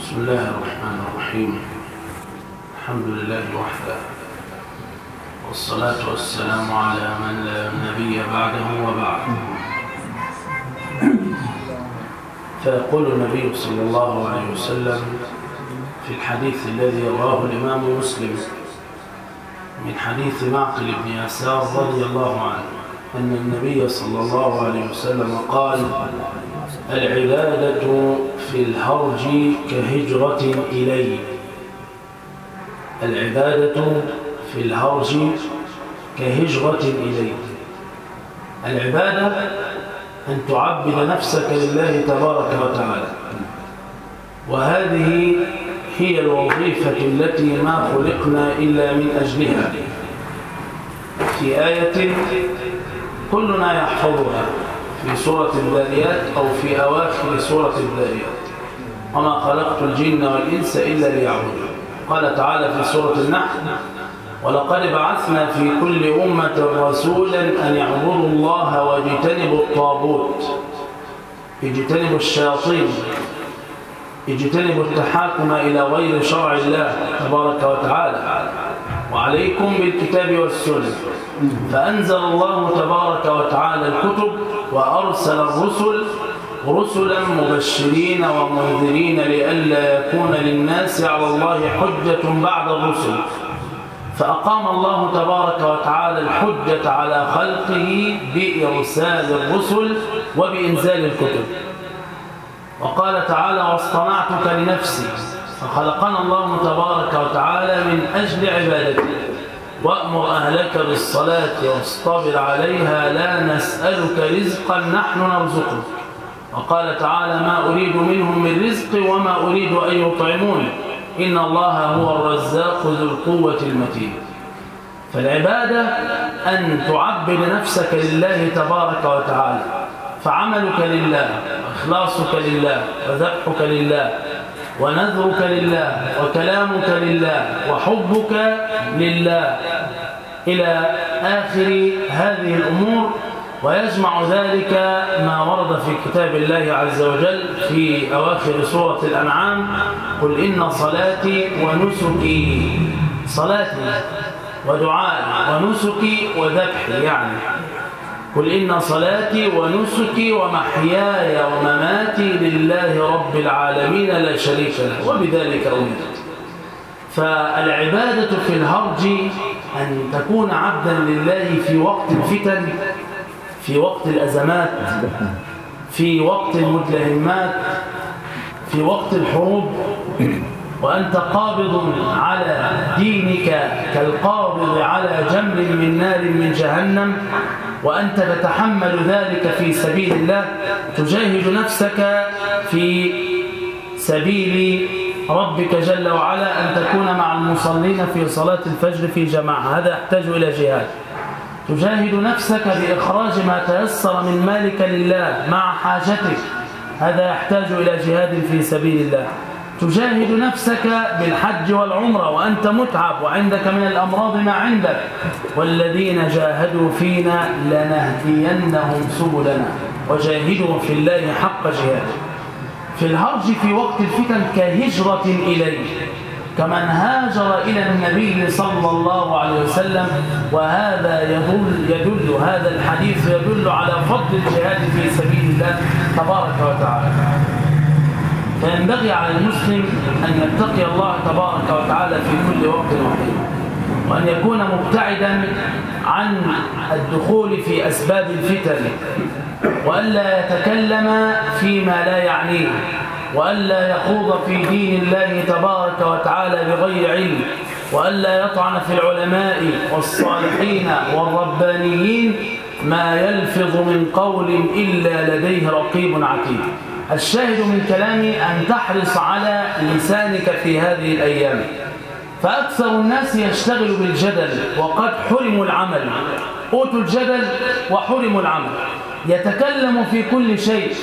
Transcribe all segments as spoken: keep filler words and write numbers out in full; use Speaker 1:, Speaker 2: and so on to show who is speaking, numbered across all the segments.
Speaker 1: بسم الله الرحمن الرحيم. الحمد لله وحده، والصلاة والسلام على من لا نبي بعده وبعد. فيقول النبي صلى الله عليه وسلم في الحديث الذي رواه الإمام مسلم من حديث معقل بن يسار رضي الله عنه أن النبي صلى الله عليه وسلم قال: العبادة في الهرج كهجرة إلي. العبادة في الهرج كهجرة إلي. العبادة أن تعبد نفسك لله تبارك وتعالى، وهذه هي الوظيفة التي ما خلقنا إلا من أجلها. في آية كلنا يحفظها في سورة الذاريات أو في أواخر سورة الذاريات: وما خلقت الجن والإنس إلا ليعبدون. قال تعالى في سورة النحل: ولقد بعثنا في كل أمة رسولا أن يعبدوا الله واجتنبوا الطاغوت، اجتنبوا الشياطين، اجتنبوا التحاكم إلى غير شرع الله تبارك وتعالى، وعليكم بالكتاب والسنة. فأنزل الله تبارك وتعالى الكتب وأرسل الرسل رسلا مبشرين ومنذرين لئلا يكون للناس على الله حجة بعد الرسل. فأقام الله تبارك وتعالى الحجة على خلقه بإرسال الرسل وبإنزال الكتب. وقال تعالى: واصطنعتك لنفسي. فخلقنا الله تبارك وتعالى من أجل عبادته. وأمر أهلك بالصلاة واصطبر عليها لا نسألك رزقا نحن نرزقك. وقال تعالى: ما أريد منهم من رزق وما أريد أن يطعمون إن الله هو الرزاق ذو القوة المتين. فالعبادة أن تعبد نفسك لله تبارك وتعالى، فعملك لله، وإخلاصك لله، وذبحك لله، ونذرك لله، وكلامك لله، وحبك لله، إلى آخر هذه الأمور. ويجمع ذلك ما ورد في كتاب الله عز وجل في أواخر سورة الأنعام: قل إن صلاتي ونسكي، صلاتي ودعائي ونسكي وذبحي، يعني قل إن صلاتي ونسكي ومحياي ومماتي لله رب العالمين لا شريك له وبذلك أمرت. فالعبادة في الهرج أن تكون عبدا لله في وقت الفتن، في وقت الأزمات، في وقت المدلهمات، في وقت الحروب، وأنت قابض على دينك كالقابض على جمر من نار من جهنم، وأنت تتحمل ذلك في سبيل الله، تجاهد نفسك في سبيل ربك جل وعلا أن تكون مع المصلين في صلاة الفجر في جماعة. هذا يحتاج إلى جهاد. تجاهد نفسك بإخراج ما تيسر من مالك لله مع حاجتك، هذا يحتاج إلى جهاد في سبيل الله. تجاهد نفسك بالحج والعمرة وأنت متعب وعندك من الأمراض ما عندك. والذين جاهدوا فينا لنهدينهم سبلنا وجاهدوا في الله حق جهاده. في الهرج في وقت الفتن كهجرة إليه، كمن هاجر إلى النبي صلى الله عليه وسلم. وهذا يدل, يدل هذا الحديث يدل على فضل الجهاد في سبيل الله تبارك وتعالى. فينبغي على المسلم أن يتقي الله تبارك وتعالى في كل وقت وحين، وأن يكون مبتعدا عن الدخول في أسباب الفتن، وألا يتكلم فيما لا يعنيه، وألا يخوض في دين الله تبارك وتعالى بغير علم، وألا يطعن في العلماء والصالحين والربانيين ما يلفظ من قول إلا لديه رقيب عتيد. الشاهد من كلامي أن تحرص على لسانك في هذه الأيام. فأكثر الناس يشتغل بالجدل وقد حرموا العمل، أوتوا الجدل وحرموا العمل. يتكلم في كل شيء،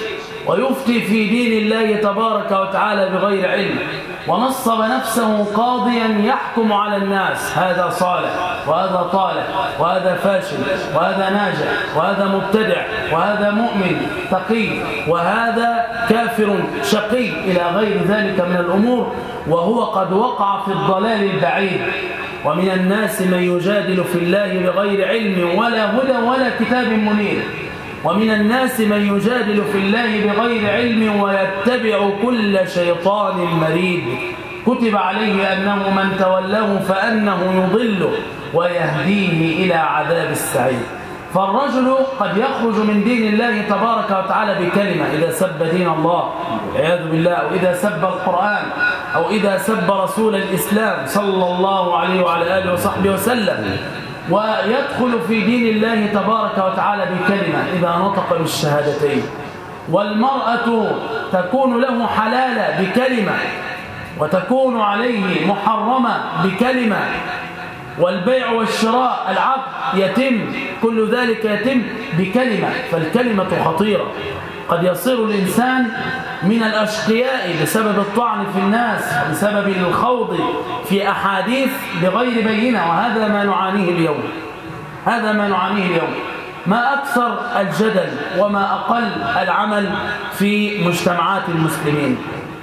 Speaker 1: ويفتي في دين الله تبارك وتعالى بغير علم، ونصب نفسه قاضيا يحكم على الناس، هذا صالح وهذا طالح وهذا فاشل وهذا ناجح وهذا مبتدع وهذا مؤمن تقي وهذا كافر شقي إلى غير ذلك من الأمور، وهو قد وقع في الضلال البعيد. ومن الناس من يجادل في الله بغير علم ولا هدى ولا كتاب منير، ومن الناس من يجادل في الله بغير علم ويتبع كل شيطان مريد، كتب عليه أنه من تولاه فأنه يضله ويهديه إلى عذاب السعير. فالرجل قد يخرج من دين الله تبارك وتعالى بكلمة إذا سب دين الله والعياذ بالله، أو إذا سب القرآن، أو إذا سب رسول الإسلام صلى الله عليه وعلى آله وصحبه وسلم، ويدخل في دين الله تبارك وتعالى بكلمة إذا نطق بالشهادتين. والمرأة تكون له حلالة بكلمة وتكون عليه محرمة بكلمة، والبيع والشراء العقد يتم، كل ذلك يتم بكلمة. فالكلمة خطيرة، قد يصير الإنسان من الأشقياء بسبب الطعن في الناس، بسبب الخوض في أحاديث بغير بينة، وهذا ما نعانيه اليوم. هذا ما نعانيه اليوم، ما أكثر الجدل وما أقل العمل في مجتمعات المسلمين.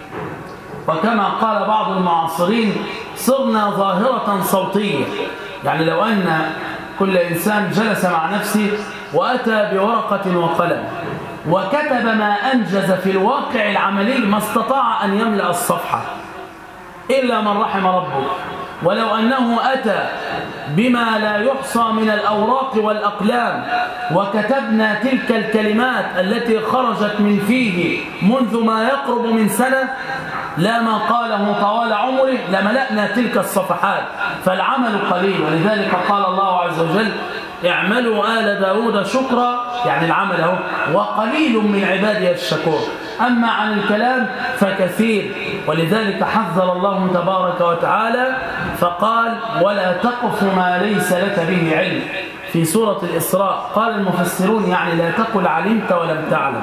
Speaker 1: وكما قال بعض المعاصرين صرنا ظاهرة صوتية، يعني لو أن كل إنسان جلس مع نفسه وأتى بورقة وقلم وكتب ما أنجز في الواقع العملي ما استطاع أن يملأ الصفحة إلا من رحم ربه. ولو أنه أتى بما لا يحصى من الأوراق والأقلام وكتبنا تلك الكلمات التي خرجت من فيه منذ ما يقرب من سنة لا ما قاله طوال عمره لملأنا تلك الصفحات، فالعمل قليل. ولذلك قال الله عز وجل اعملوا آل داود شكرا، يعني العمل هو وقليل من عبادي الشكور. أما عن الكلام فكثير، ولذلك حذر الله تبارك وتعالى فقال ولا تقف ما ليس لك به علم في سورة الإسراء. قال المفسرون يعني لا تقل علمت ولم تعلم،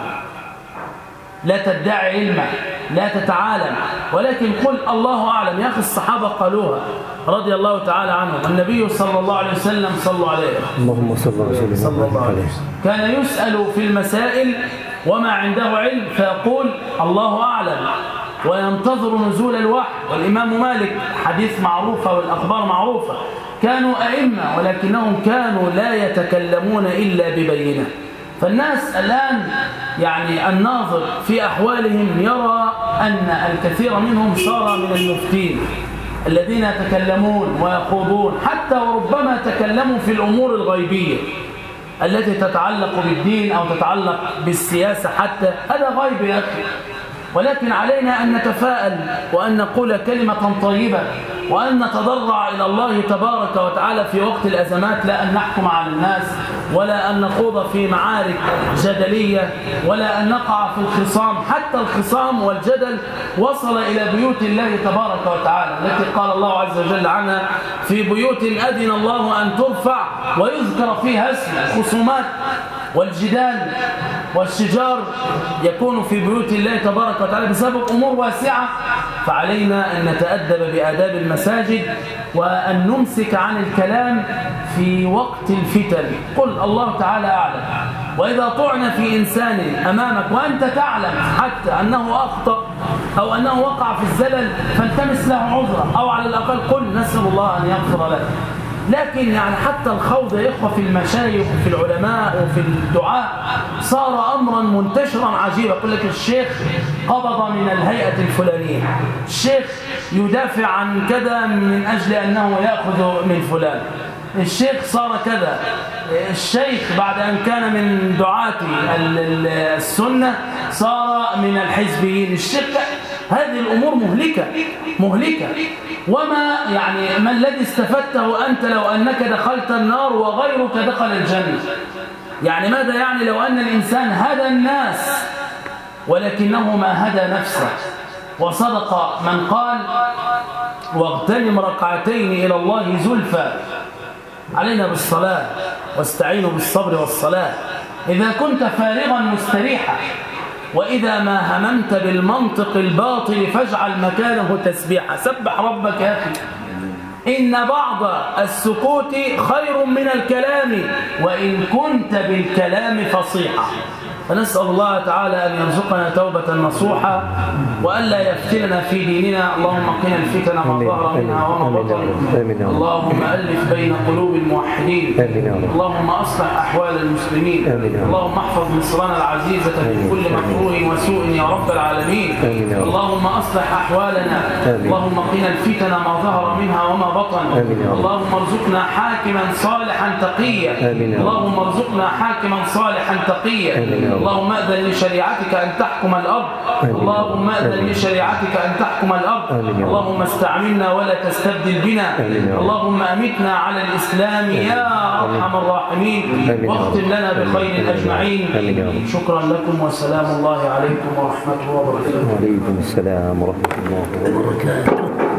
Speaker 1: لا تدعي علما، لا تتعالم، ولكن قل الله أعلم. يا أخي الصحابة قالوها رضي الله تعالى عنهم، النبي صلى الله عليه وسلم صلى عليه
Speaker 2: اللهم صل وسلم عليه
Speaker 1: كان يسأل في المسائل وما عنده علم فيقول الله أعلم وينتظر نزول الوحي. والإمام مالك حديث معروفة والأخبار معروفة، كانوا أئمة ولكنهم كانوا لا يتكلمون إلا ببينة. فالناس الآن يعني الناظر في أحوالهم يرى أن الكثير منهم صار من المفتين الذين يتكلمون ويخوضون، حتى وربما تكلموا في الأمور الغيبية التي تتعلق بالدين أو تتعلق بالسياسة، حتى هذا غيب يا أخي. ولكن علينا أن نتفاءل وأن نقول كلمة طيبة وأن نتضرع إلى الله تبارك وتعالى في وقت الأزمات، لا أن نحكم على الناس ولا أن نخوض في معارك جدلية ولا أن نقع في الخصام. حتى الخصام والجدل وصل إلى بيوت الله تبارك وتعالى التي قال الله عز وجل عنها في بيوت أذن الله أن ترفع ويذكر فيها اسمه. الخصومات والجدال والشجار يكون في بيوت الله تبارك وتعالى بسبب أمور واسعة، فعلينا أن نتأدب بآداب المساجد وأن نمسك عن الكلام في وقت الفتن. قل الله تعالى أعلم. وإذا طعن في إنسان أمامك وأنت تعلم حتى أنه أخطأ أو أنه وقع في الزلل فالتمس له عذرا، أو على الأقل قل نسأل الله أن يغفر له. لكن يعني حتى الخوض يا إخوة في المشايخ وفي العلماء وفي الدعاء صار أمرا منتشرا عجيبا. يقول لك الشيخ قبض من الهيئة الفلانية، الشيخ يدافع عن كذا من أجل أنه يأخذ من فلان، الشيخ صار كذا، الشيخ بعد أن كان من دعاة السنة صار من الحزبيين، الشيخ. هذه الأمور مهلكة مهلكة. وما يعني ما الذي استفدته أنت لو أنك دخلت النار وغيرك دخل الجنة؟ يعني ماذا يعني لو أن الإنسان هدى الناس ولكنه ما هدى نفسه؟ وصدق من قال واغتنم ركعتين إلى الله زلفى. علينا بالصلاة واستعينوا بالصبر والصلاة. إذا كنت فارغا مستريحا وإذا ما هممت بالمنطق الباطل فاجعل مكانه تسبيحا. سبح ربك يا أخي، إن بعض السكوت خير من الكلام وإن كنت بالكلام فصيحا. فنسأل الله تعالى أن يرزقنا توبة نصوحة وألا يفتننا في ديننا. اللهم قنا الفتن ما ظهر منها وما بطن. اللهم ألف بين قلوب الموحدين. اللهم أصلح أحوال المسلمين. اللهم احفظ مصرنا العزيزة من كل مكروه وسوء يا رب العالمين. اللهم أصلح أحوالنا. اللهم قنا الفتن ما ظهر منها وما بطن. اللهم ارزقنا حاكما صالحا تقيا. اللهم ارزقنا حاكما صالحا تقيا. اللهم أذن لشريعتك أن تحكم الأرض. اللهم أذن لشريعتك أن تحكم الأرض. اللهم استعملنا ولا تستبدل بنا. اللهم أمتنا على الإسلام يا أرحم الراحمين واختم لنا بخير أجمعين. شكرا لكم وسلام الله عليكم ورحمته وبركاته.
Speaker 2: وعليكم السلام ورحمة الله وبركاته.